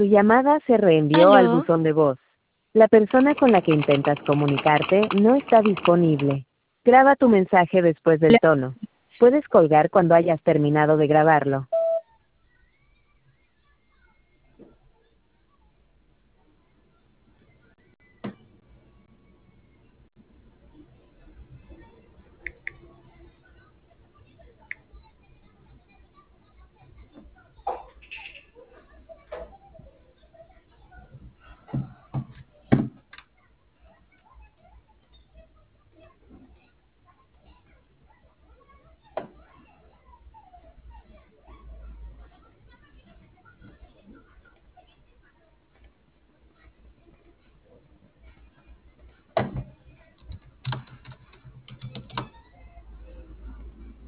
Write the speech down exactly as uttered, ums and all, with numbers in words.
Tu llamada se reenvió al ¿Aló? buzón de voz. La persona con la que intentas comunicarte no está disponible. Graba tu mensaje después del tono. Puedes colgar cuando hayas terminado de grabarlo.